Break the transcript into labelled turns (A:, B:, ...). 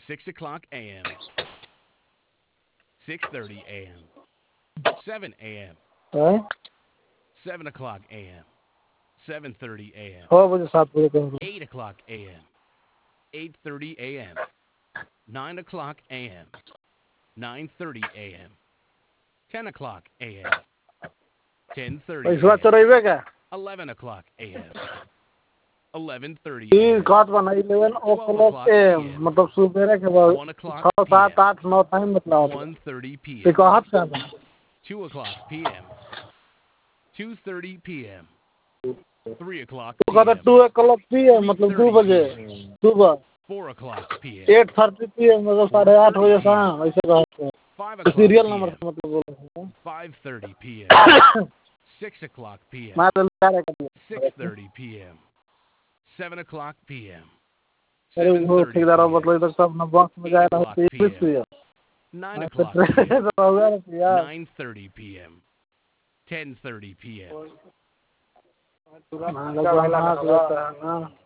A: 6 o'clock a.m., 6:30 a.m., 7 a.m.,
B: हैं?
A: 7 o'clock a.m., 7:30 a.m.,
B: 6 बजे 7 बजे कहीं
A: 8 o'clock a.m., 8:30 a.m., 9 o'clock a.m., 9:30 a.m., 10 o'clock a.m., 10:30
B: पैसा
A: a.m.,
B: चोरेबे क्या
A: 11 o'clock a.m., 11:30
B: ये
A: a.m.,
B: कहत बना 11
A: 12
B: o'clock
A: o'clock
B: am
A: p.m.,
B: मतलब सुबेरे के बाद
A: 1 o'clock
B: 6 7
A: p.m.,
B: 8 9 टाइम मतलब
A: 1:30
B: ये
A: p.m.,
B: कहत क्या था
A: 2 o'clock p.m., 2:30 p.m., 3 o'clock
B: तू कहता
A: p.m.,
B: 2 o'clock pm मतलब 2
A: 3:30
B: बजे
A: p.m.,
B: सुबह
A: 4 o'clock p.m.,
B: 8:30 pm मतलब 8:30
A: 4:30
B: बजे
A: p.m.,
B: शाम ऐसे कहते हैं
A: 5 o'clock
B: सीरियल नंबर
A: p.m.,
B: से मतलब बोल
A: 5:30 p.m., 6 o'clock p.m.,
B: मैं तो लिखा रखा
A: 6:30 p.m., 7 o'clock p.m.,
B: अरे वो
A: 7:30
B: ठेकेदार
A: p.m.,
B: मतलब इधर सब ना बॉक्स में
A: 8
B: जाए रहा
A: o'clock
B: है इंग्लिश
A: p.m.,
B: पे
A: 9
B: मैं तो
A: o'clock
B: ट्रेन
A: p.m.,
B: से हो गया यार
A: 9:30 p.m., 10:30 p.m.
B: हाँ लगभग हाँ लेता है ना